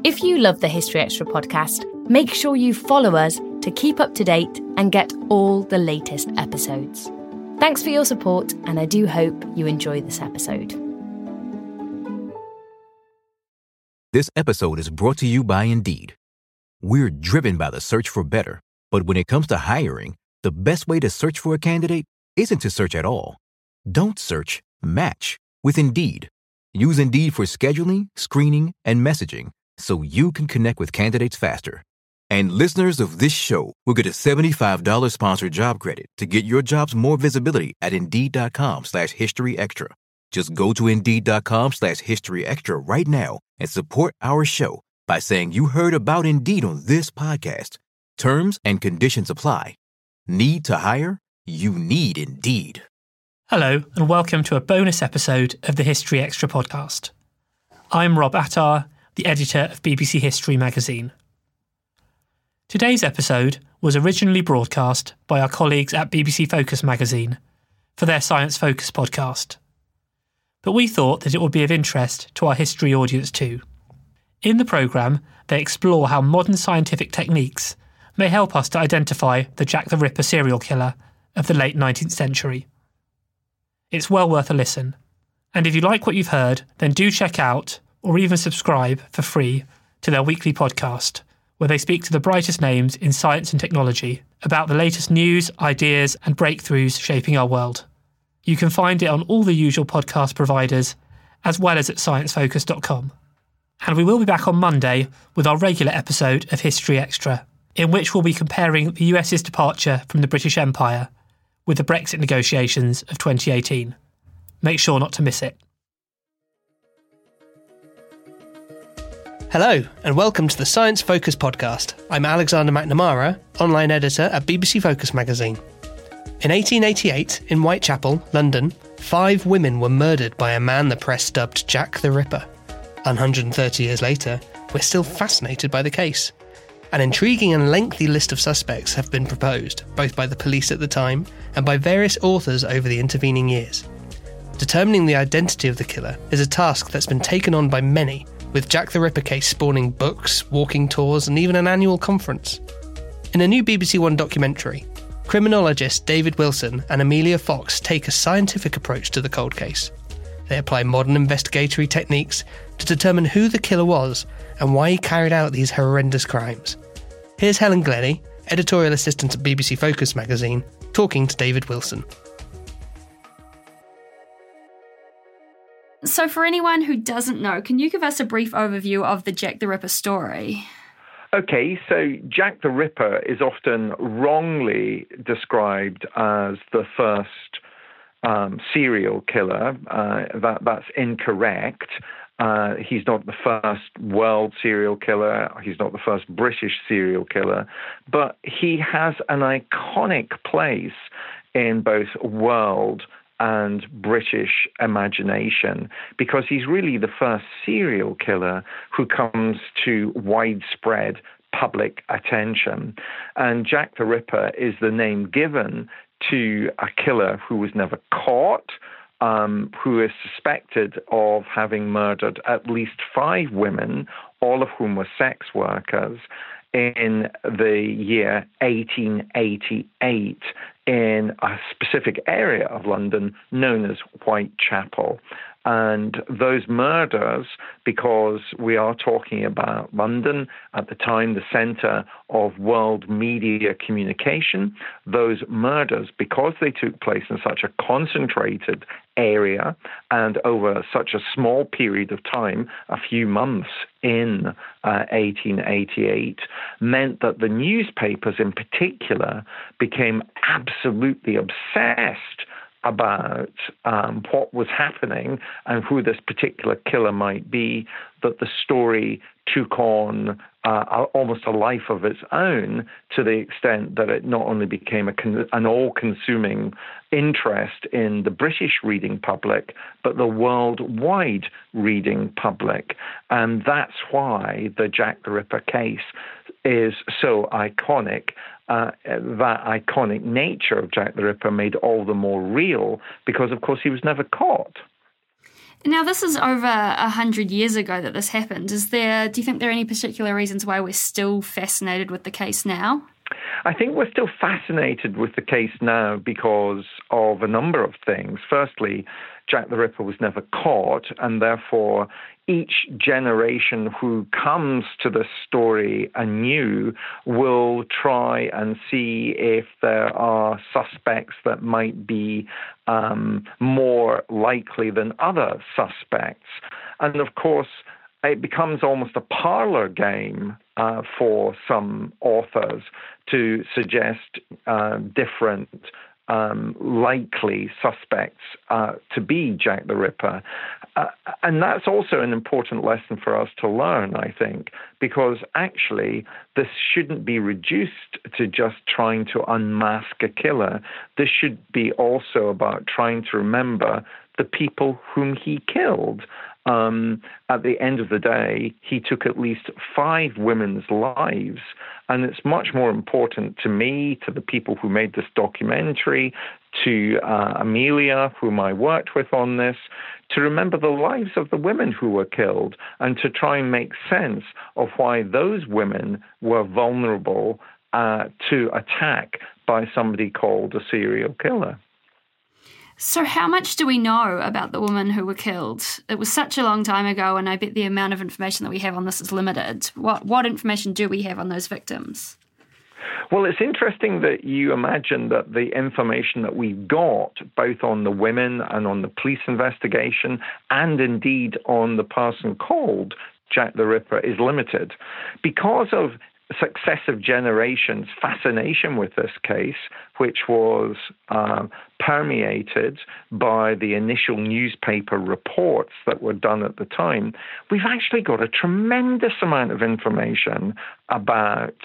If you love the History Extra podcast, make sure you follow us to keep up to date and get all the latest episodes. Thanks for your support, and I do hope you enjoy this episode. This episode is brought to you by Indeed. We're driven by the search for better, but when it comes to hiring, the best way to search for a candidate isn't to search at all. Don't search, match with Indeed. Use Indeed for scheduling, screening, and messaging so you can connect with candidates faster. And listeners of this show will get a $75 sponsored job credit to get your jobs more visibility at Indeed.com/HistoryExtra. Just go to Indeed.com/HistoryExtra right now and support our show by saying you heard about Indeed on this podcast. Terms and conditions apply. Need to hire? You need Indeed. Hello, and welcome to a bonus episode of the History Extra podcast. I'm Rob Attar, the editor of BBC History magazine. Today's episode was originally broadcast by our colleagues at BBC Focus magazine for their Science Focus podcast. But we thought that it would be of interest to our history audience too. In the programme, they explore how modern scientific techniques may help us to identify the Jack the Ripper serial killer of the late 19th century. It's well worth a listen. And if you like what you've heard, then do check out or even subscribe for free to their weekly podcast, where they speak to the brightest names in science and technology about the latest news, ideas and breakthroughs shaping our world. You can find it on all the usual podcast providers, as well as at sciencefocus.com. And we will be back on Monday with our regular episode of History Extra, in which we'll be comparing the US's departure from the British Empire with the Brexit negotiations of 2018. Make sure not to miss it. Hello, and welcome to the Science Focus podcast. I'm Alexander McNamara, online editor at BBC Focus magazine. In 1888, in Whitechapel, London, 5 women were murdered by a man the press dubbed Jack the Ripper. 130 years later, we're still fascinated by the case. An intriguing and lengthy list of suspects have been proposed, both by the police at the time and by various authors over the intervening years. Determining the identity of the killer is a task that's been taken on by many, with Jack the Ripper case spawning books, walking tours and even an annual conference. In a new BBC One documentary, criminologists David Wilson and Amelia Fox take a scientific approach to the cold case. They apply modern investigatory techniques to determine who the killer was and why he carried out these horrendous crimes. Here's Helen Glennie, editorial assistant at BBC Focus magazine, talking to David Wilson. So for anyone who doesn't know, can you give us a brief overview of the Jack the Ripper story? Okay, so Jack the Ripper is often wrongly described as the first serial killer. That's incorrect. He's not the first world serial killer. He's not the first British serial killer. But he has an iconic place in both world and British imagination, because he's really the first serial killer who comes to widespread public attention. And Jack the Ripper is the name given to a killer who was never caught, who is suspected of having murdered at least 5 women, all of whom were sex workers, in the year 1888 in a specific area of London known as Whitechapel. And those murders, because we are talking about London, at the time the centre of world media communication, those murders, because they took place in such a concentrated area and over such a small period of time, a few months in 1888, meant that the newspapers in particular became absolutely obsessed about what was happening and who this particular killer might be, that the story took on almost a life of its own, to the extent that it not only became an all-consuming interest in the British reading public, but the worldwide reading public. And that's why the Jack the Ripper case is so iconic. That iconic nature of Jack the Ripper made all the more real because, of course, he was never caught. Now, this is over 100 years ago that this happened. Do you think there are any particular reasons why we're still fascinated with the case now? I think we're still fascinated with the case now because of a number of things. Firstly, Jack the Ripper was never caught, and therefore each generation who comes to the story anew will try and see if there are suspects that might be more likely than other suspects. And of course, it becomes almost a parlor game for some authors to suggest different likely suspects to be Jack the Ripper. And that's also an important lesson for us to learn, I think, because actually this shouldn't be reduced to just trying to unmask a killer. This should be also about trying to remember the people whom he killed. At the end of the day, he took at least 5 women's lives. And it's much more important to me, to the people who made this documentary, to Amelia, whom I worked with on this, to remember the lives of the women who were killed and to try and make sense of why those women were vulnerable to attack by somebody called a serial killer. So how much do we know about the women who were killed? It was such a long time ago, and I bet the amount of information that we have on this is limited. What information do we have on those victims? Well, it's interesting that you imagine that the information that we got, both on the women and on the police investigation, and indeed on the person called Jack the Ripper, is limited. Because of successive generations' fascination with this case, which was permeated by the initial newspaper reports that were done at the time, we've actually got a tremendous amount of information about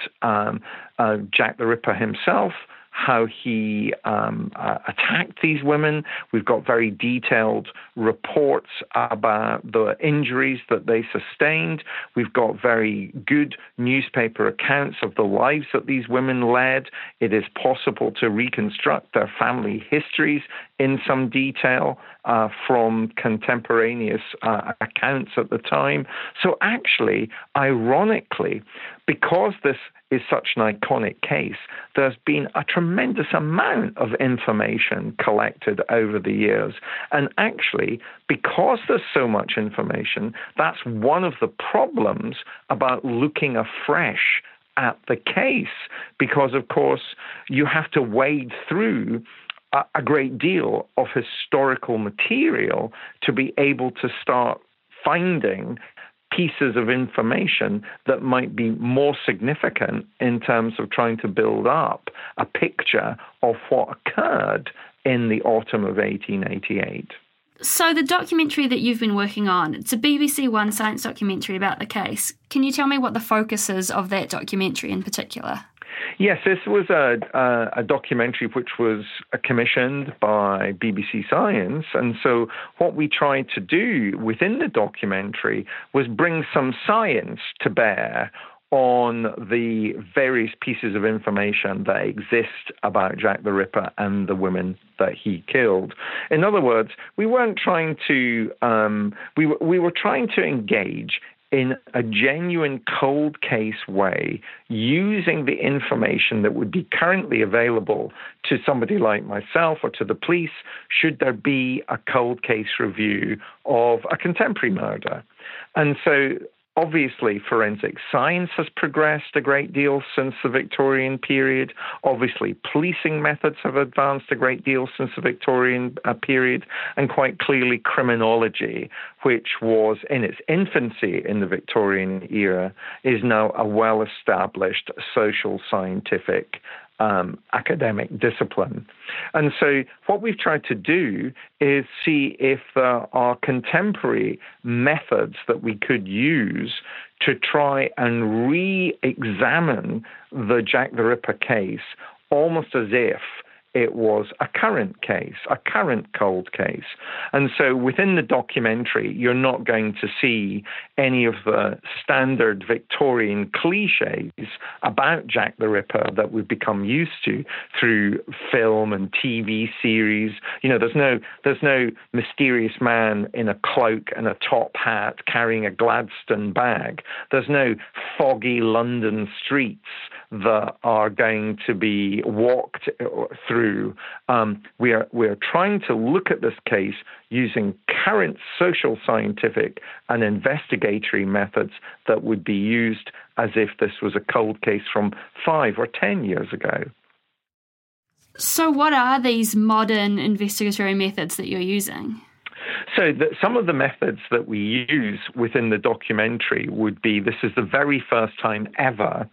Jack the Ripper himself, how he attacked these women. We've got very detailed reports about the injuries that they sustained. We've got very good newspaper accounts of the lives that these women led. It is possible to reconstruct their family histories in some detail from contemporaneous accounts at the time. So actually, ironically, because this is such an iconic case, there's been a tremendous amount of information collected over the years. And actually, because there's so much information, that's one of the problems about looking afresh at the case, because, of course, you have to wade through a great deal of historical material to be able to start finding pieces of information that might be more significant in terms of trying to build up a picture of what occurred in the autumn of 1888. So the documentary that you've been working on, it's a BBC One science documentary about the case. Can you tell me what the focus is of that documentary in particular? Yes, this was a documentary which was commissioned by BBC Science. And so what we tried to do within the documentary was bring some science to bear on the various pieces of information that exist about Jack the Ripper and the women that he killed. In other words, we weren't trying to, we were trying to engage in a genuine cold case way, using the information that would be currently available to somebody like myself or to the police, should there be a cold case review of a contemporary murder. And so obviously, forensic science has progressed a great deal since the Victorian period. Obviously, policing methods have advanced a great deal since the Victorian period. And quite clearly, criminology, which was in its infancy in the Victorian era, is now a well-established social scientific academic discipline. And so what we've tried to do is see if there are contemporary methods that we could use to try and re-examine the Jack the Ripper case, almost as if it was a current case, a current cold case. And so within the documentary, you're not going to see any of the standard Victorian cliches about Jack the Ripper that we've become used to through film and TV series. You know, there's no mysterious man in a cloak and a top hat carrying a Gladstone bag. There's no foggy London streets that are going to be walked through. We are trying to look at this case using current social, scientific, and investigatory methods that would be used as if this was a cold case from 5 or 10 years ago. So what are these modern investigatory methods that you're using? So some of the methods that we use within the documentary would be, this is the very first time ever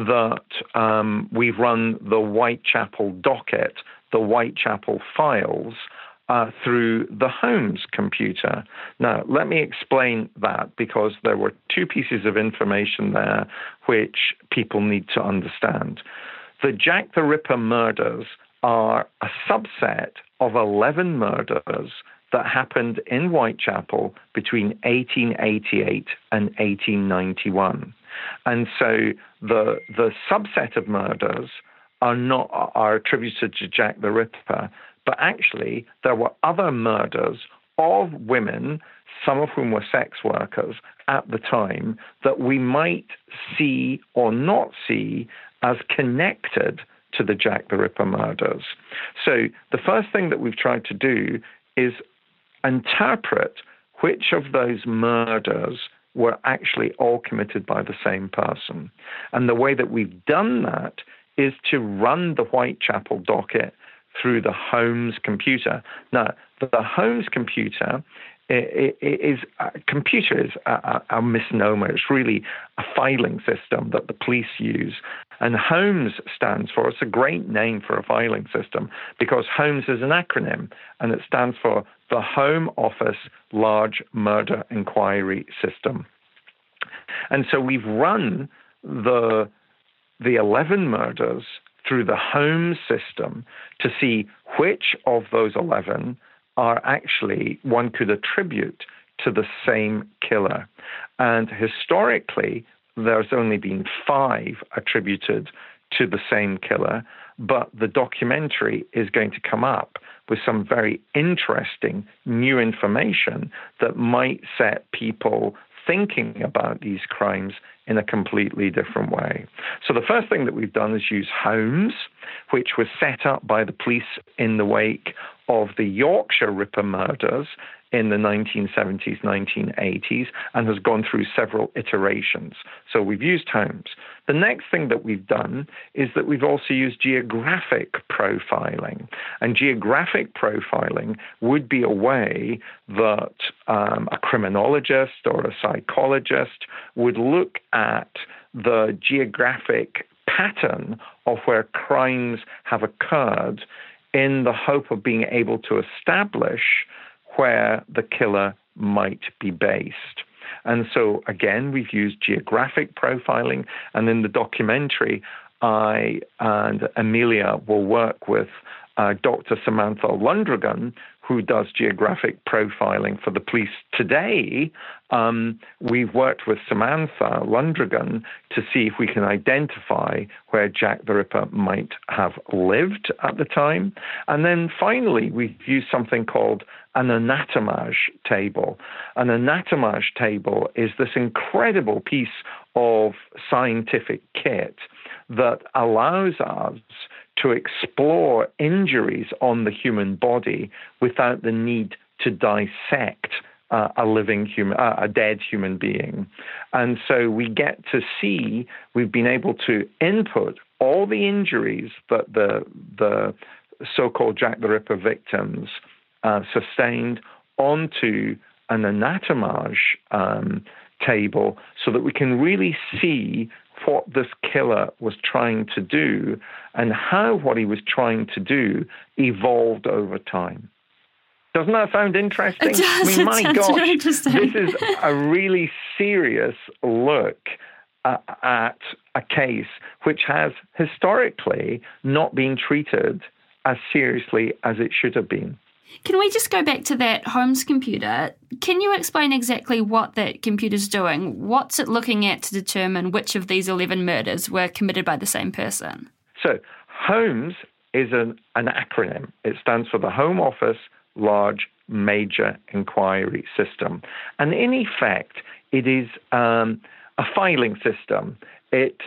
that we've run the Whitechapel docket, the Whitechapel files, through the Holmes computer. Now, let me explain that, because there were two pieces of information there which people need to understand. The Jack the Ripper murders are a subset of 11 murders that happened in Whitechapel between 1888 and 1891. And so the subset of murders are attributed to Jack the Ripper, but actually there were other murders of women, some of whom were sex workers at the time, that we might see or not see as connected to the Jack the Ripper murders. So the first thing that we've tried to do is interpret which of those murders were actually all committed by the same person. And the way that we've done that is to run the Whitechapel docket through the Holmes computer. Now, the Holmes computer is a misnomer. It's really a filing system that the police use. And Holmes stands for, it's a great name for a filing system, because Holmes is an acronym, and it stands for the Home Office Large Murder Inquiry System. And so we've run the 11 murders through the Holmes system to see which of those 11 are actually one could attribute to the same killer. And historically, there's only been 5 attributed to the same killer, but the documentary is going to come up with some very interesting new information that might set people thinking about these crimes in a completely different way. So the first thing that we've done is use Holmes, which was set up by the police in the wake of the Yorkshire Ripper murders in the 1970s, 1980s, and has gone through several iterations. So we've used Holmes. The next thing that we've done is that we've also used geographic profiling. And geographic profiling would be a way that a criminologist or a psychologist would look at the geographic pattern of where crimes have occurred in the hope of being able to establish where the killer might be based. And so, again, we've used geographic profiling. And in the documentary, I and Amelia will work with Dr. Samantha Lundragan, who does geographic profiling for the police today. We've worked with Samantha Lundragan to see if we can identify where Jack the Ripper might have lived at the time. And then finally, we've used something called an anatomage table. An anatomage table is this incredible piece of scientific kit that allows us to explore injuries on the human body without the need to dissect a dead human being. And so we get to see, we've been able to input all the injuries that the so-called Jack the Ripper victims sustained onto an anatomage table so that we can really see what this killer was trying to do and how what he was trying to do evolved over time. Doesn't that sound interesting? It does. My gosh, really interesting. This is a really serious look at a case which has historically not been treated as seriously as it should have been. Can we just go back to that Holmes computer? Can you explain exactly what that computer's doing? What's it looking at to determine which of these 11 murders were committed by the same person? So Holmes is an acronym. It stands for the Home Office Large Major Inquiry System. And in effect, it is a filing system. It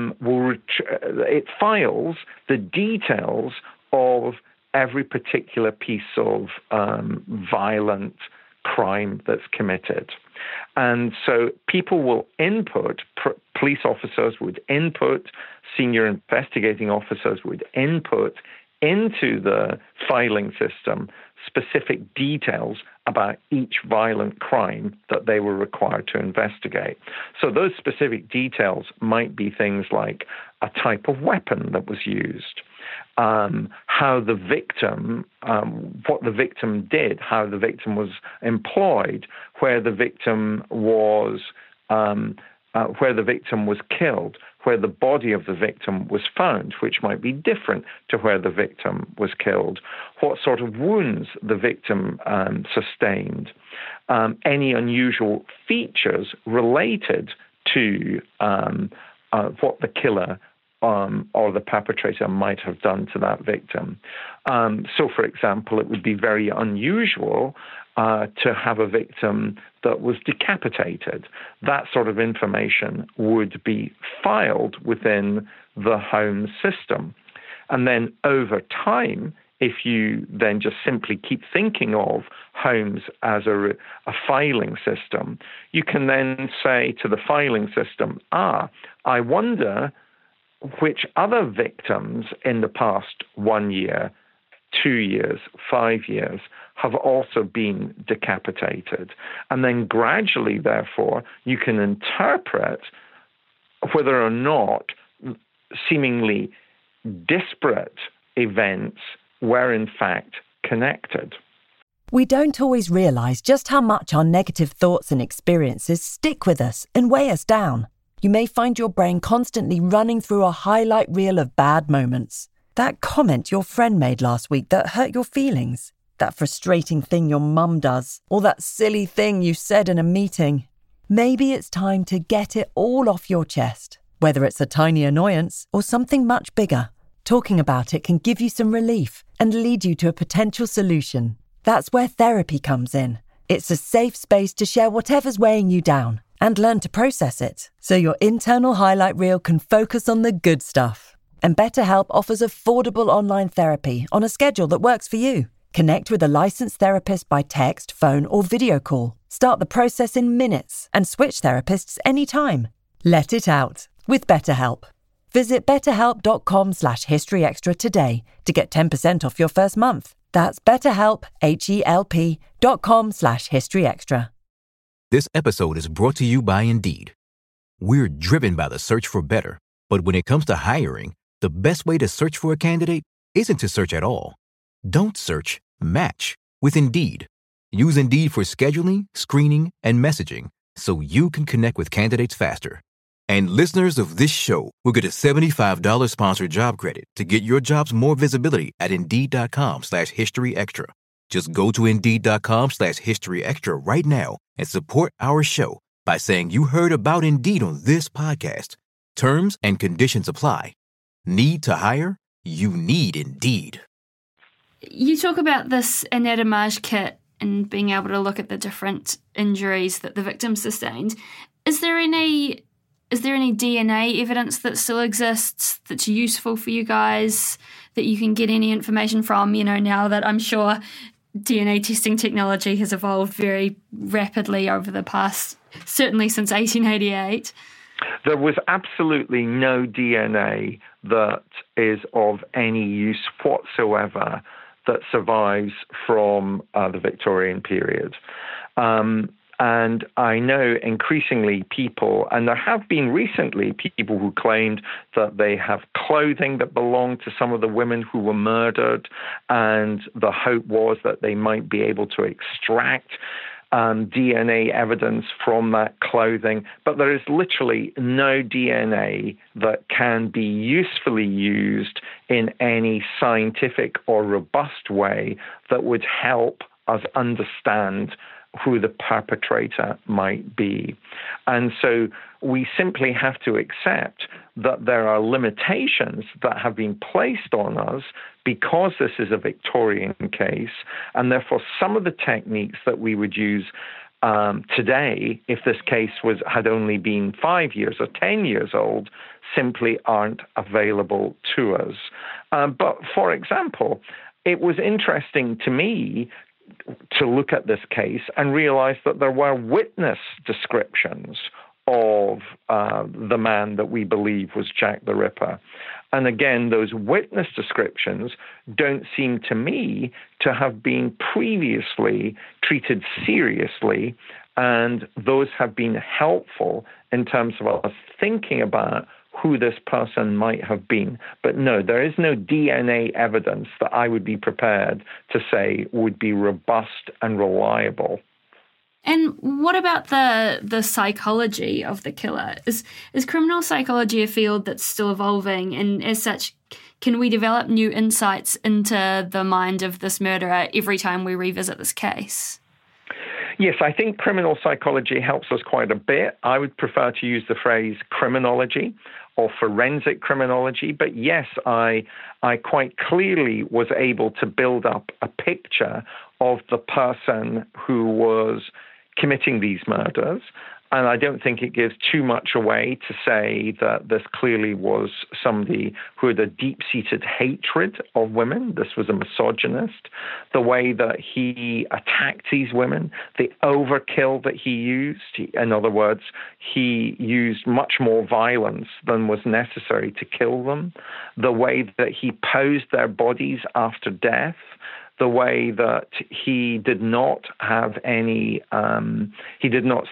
files the details of every particular piece of violent crime that's committed. And so people will input, police officers would input, senior investigating officers would input into the filing system specific details about each violent crime that they were required to investigate. So those specific details might be things like a type of weapon that was used, how the victim, what the victim did, how the victim was employed, where the victim was killed, where the body of the victim was found, which might be different to where the victim was killed, what sort of wounds the victim sustained, any unusual features related to what the killer or the perpetrator might have done to that victim. So, for example, it would be very unusual to have a victim that was decapitated. That sort of information would be filed within the Holmes system. And then over time, if you then just simply keep thinking of Holmes as a filing system, you can then say to the filing system, I wonder which other victims in the past 1 year, 2 years, 5 years have also been decapitated. And then gradually, therefore, you can interpret whether or not seemingly disparate events were in fact connected. We don't always realise just how much our negative thoughts and experiences stick with us and weigh us down. You may find your brain constantly running through a highlight reel of bad moments. That comment your friend made last week that hurt your feelings. That frustrating thing your mum does. Or that silly thing you said in a meeting. Maybe it's time to get it all off your chest. Whether it's a tiny annoyance or something much bigger. Talking about it can give you some relief and lead you to a potential solution. That's where therapy comes in. It's a safe space to share whatever's weighing you down and learn to process it, so your internal highlight reel can focus on the good stuff. And BetterHelp offers affordable online therapy on a schedule that works for you. Connect with a licensed therapist by text, phone, or video call. Start the process in minutes and switch therapists anytime. Let it out with BetterHelp. Visit betterhelp.com/historyextra today to get 10% off your first month. That's BetterHelp, HELP.com/historyextra. This episode is brought to you by Indeed. We're driven by the search for better, but when it comes to hiring, the best way to search for a candidate isn't to search at all. Don't search, match with Indeed. Use Indeed for scheduling, screening, and messaging so you can connect with candidates faster. And listeners of this show will get a $75 sponsored job credit to get your jobs more visibility at Indeed.com/historyextra. Just go to Indeed.com/historyextra right now and support our show by saying you heard about Indeed on this podcast. Terms and conditions apply. Need to hire? You need Indeed. You talk about this anatomage kit and being able to look at the different injuries that the victim sustained. Is there any DNA evidence that still exists that's useful for you guys, that you can get any information from, now that I'm sure DNA testing technology has evolved very rapidly over the past, certainly since 1888? There was absolutely no DNA that is of any use whatsoever that survives from the Victorian period. And I know increasingly people, and there have been recently people who claimed that they have clothing that belonged to some of the women who were murdered, and the hope was that they might be able to extract DNA evidence from that clothing, but there is literally no DNA that can be usefully used in any scientific or robust way that would help us understand who the perpetrator might be. And so we simply have to accept that there are limitations that have been placed on us because this is a Victorian case, and therefore some of the techniques that we would use today, if this case had only been 5 years or 10 years old, simply aren't available to us. But for example, it was interesting to me to look at this case and realize that there were witness descriptions of the man that we believe was Jack the Ripper. And again, those witness descriptions don't seem to me to have been previously treated seriously, and those have been helpful in terms of us thinking about who this person might have been. But no, there is no DNA evidence that I would be prepared to say would be robust and reliable. And what about the psychology of the killer? Is criminal psychology a field that's still evolving? And as such, can we develop new insights into the mind of this murderer every time we revisit this case? Yes, I think criminal psychology helps us quite a bit. I would prefer to use the phrase criminology or forensic criminology. But yes, I quite clearly was able to build up a picture of the person who was committing these murders. And I don't think it gives too much away to say that this clearly was somebody who had a deep-seated hatred of women. This was a misogynist. The way that he attacked these women, the overkill that he used, in other words, he used much more violence than was necessary to kill them. The way that he posed their bodies after death, the way that he did not have any, he did not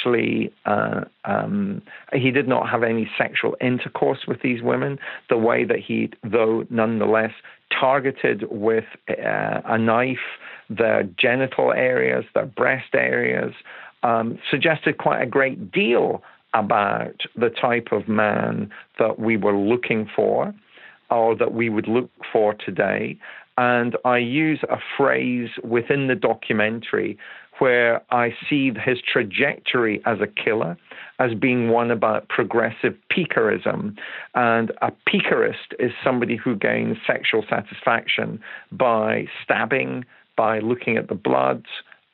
have any sexual intercourse with these women, the way that he, though nonetheless, targeted with a knife their genital areas, their breast areas, suggested quite a great deal about the type of man that we were looking for, or that we would look for today. And I use a phrase within the documentary where I see his trajectory as a killer as being one about progressive piquerism. And a piquerist is somebody who gains sexual satisfaction by stabbing, by looking at the blood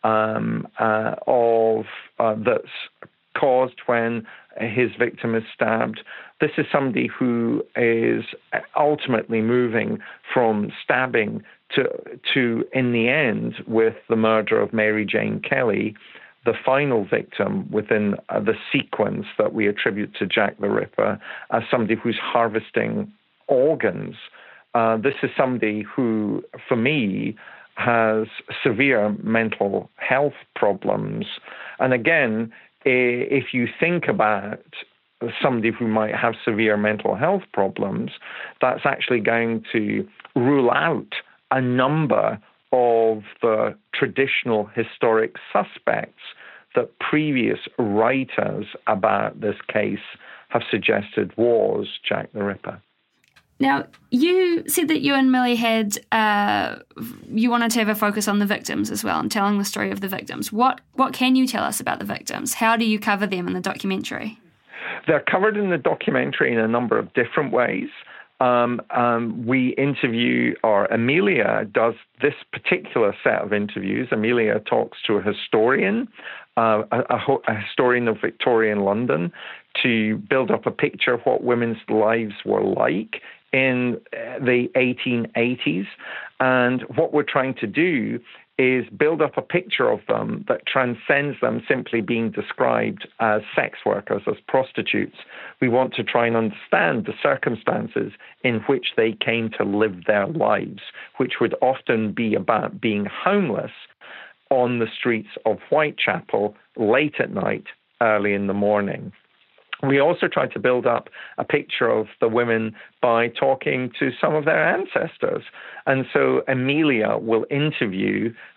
that's caused when his victim is stabbed. This is somebody who is ultimately moving from stabbing to in the end, with the murder of Mary Jane Kelly, the final victim within the sequence that we attribute to Jack the Ripper, as somebody who's harvesting organs. This is somebody who, for me, has severe mental health problems. And again, if you think about somebody who might have severe mental health problems, that's actually going to rule out a number of the traditional historic suspects that previous writers about this case have suggested was Jack the Ripper. Now, you said that you and Millie you wanted to have a focus on the victims as well and telling the story of the victims. What can you tell us about the victims? How do you cover them in the documentary? They're covered in the documentary in a number of different ways. We interview, or Amelia does this particular set of interviews. Amelia talks to a historian, a historian of Victorian London, to build up a picture of what women's lives were like in the 1880s. And what we're trying to do is build up a picture of them that transcends them simply being described as sex workers, as prostitutes. We want to try and understand the circumstances in which they came to live their lives, which would often be about being homeless on the streets of Whitechapel late at night, early in the morning. We also try to build up a picture of the women by talking to some of their ancestors. And so Amelia will interview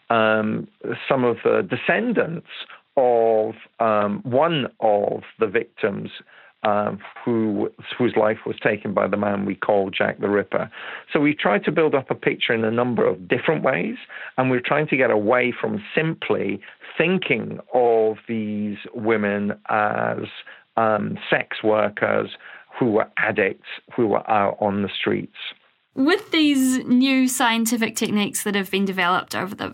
some of the descendants of one of the victims whose life was taken by the man we call Jack the Ripper. So we tried to build up a picture in a number of different ways, and we're trying to get away from simply thinking of these women as sex workers who were addicts, who were out on the streets. With these new scientific techniques that have been developed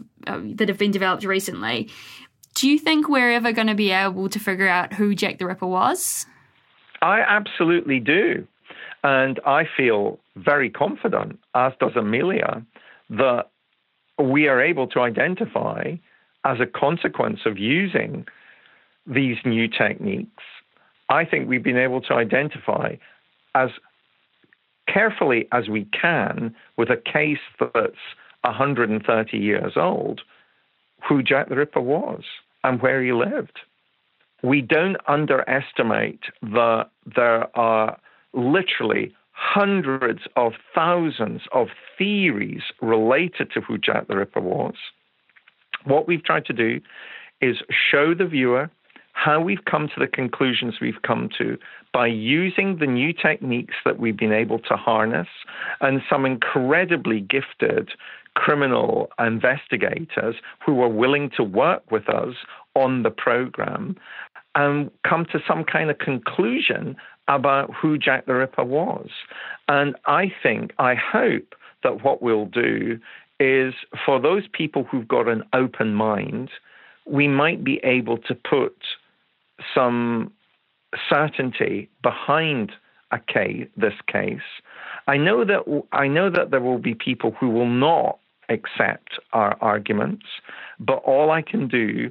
recently, do you think we're ever going to be able to figure out who Jack the Ripper was? I absolutely do. And I feel very confident, as does Amelia, that we are able to identify, as a consequence of using these new techniques, I think we've been able to identify as carefully as we can with a case that's 130 years old, who Jack the Ripper was and where he lived. We don't underestimate that there are literally hundreds of thousands of theories related to who Jack the Ripper was. What we've tried to do is show the viewer how we've come to the conclusions we've come to by using the new techniques that we've been able to harness and some incredibly gifted criminal investigators who are willing to work with us on the program and come to some kind of conclusion about who Jack the Ripper was. And I hope that what we'll do is, for those people who've got an open mind, we might be able to put some certainty behind this case. I know that there will be people who will not accept our arguments, but all we can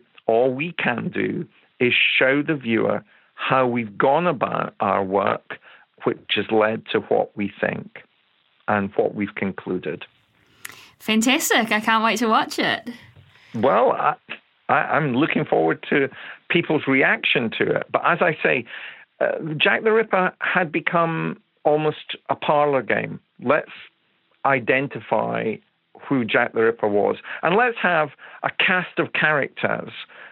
do is show the viewer how we've gone about our work, which has led to what we think and what we've concluded. Fantastic. I can't wait to watch it. Well, I'm looking forward to people's reaction to it. But as I say, Jack the Ripper had become almost a parlor game. Let's identify who Jack the Ripper was. And let's have a cast of characters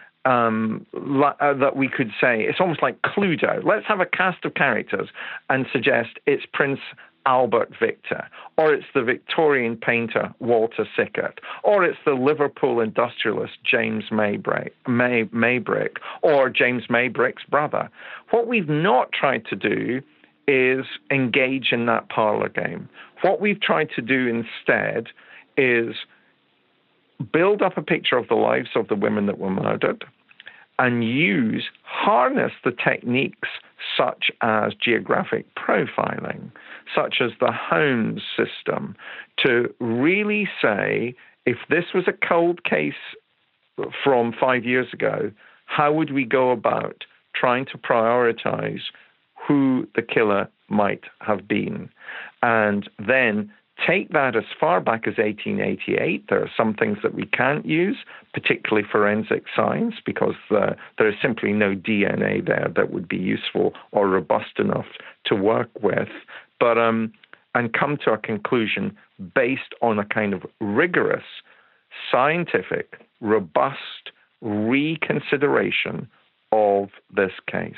that we could say, it's almost like Cluedo. Let's have a cast of characters and suggest it's Prince Albert Victor, or it's the Victorian painter Walter Sickert, or it's the Liverpool industrialist James Maybrick, or James Maybrick's brother. What we've not tried to do is engage in that parlor game. What we've tried to do instead is build up a picture of the lives of the women that were murdered and harness the techniques such as geographic profiling, such as the Holmes system, to really say, if this was a cold case from 5 years ago, how would we go about trying to prioritize who the killer might have been? And then take that as far back as 1888. There are some things that we can't use, particularly forensic science, because there is simply no DNA there that would be useful or robust enough to work with. But and come to a conclusion based on a kind of rigorous, scientific, robust reconsideration of this case.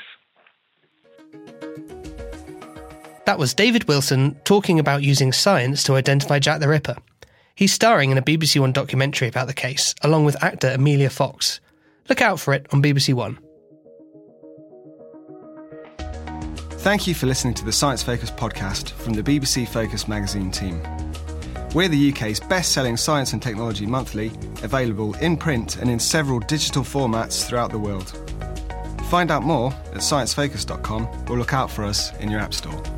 That was David Wilson talking about using science to identify Jack the Ripper. He's starring in a BBC One documentary about the case, along with actor Amelia Fox. Look out for it on BBC One. Thank you for listening to the Science Focus podcast from the BBC Focus magazine team. We're the UK's best-selling science and technology monthly, available in print and in several digital formats throughout the world. Find out more at sciencefocus.com or look out for us in your app store.